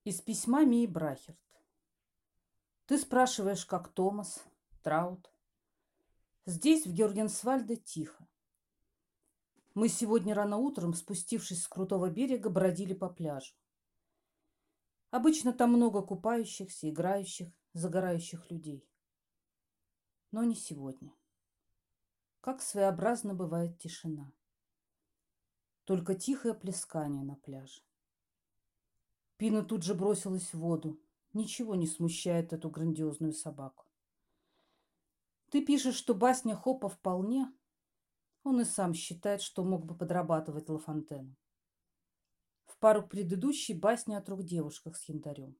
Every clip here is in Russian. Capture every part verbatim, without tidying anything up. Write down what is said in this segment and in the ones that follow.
Из письма Мии Брахерт. Ты спрашиваешь, как Томас, Траут. Здесь, в Георгенсвальде, тихо. Мы сегодня рано утром, спустившись с крутого берега, бродили по пляжу. Обычно там много купающихся, играющих, загорающих людей. Но не сегодня. Как своеобразно бывает тишина. Только тихое плескание на пляже. Пина тут же бросилась в воду. Ничего не смущает эту грандиозную собаку. Ты пишешь, что басня Хопа вполне. Он и сам считает, что мог бы подрабатывать Лафонтеном. В пару к предыдущей басни о трех девушках с янтарем.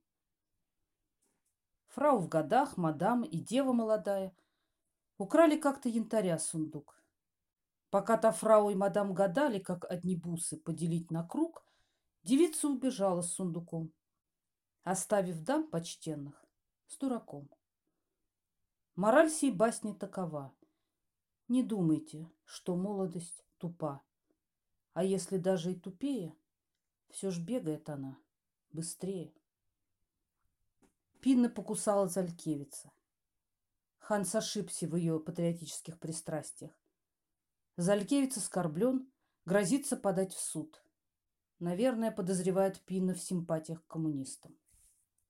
Фрау в годах, мадам и дева молодая украли как-то янтаря сундук. Пока та фрау и мадам гадали, как одни бусы поделить на круг, девица убежала с сундуком, оставив дам почтенных с дураком. Мораль сей басни такова. Не думайте, что молодость тупа. А если даже и тупее, все ж бегает она быстрее. Пинна покусала Залькевица. Ханс ошибся в ее патриотических пристрастиях. Залькевиц оскорблен, грозится подать в суд. Наверное, подозревает Пинна в симпатиях к коммунистам.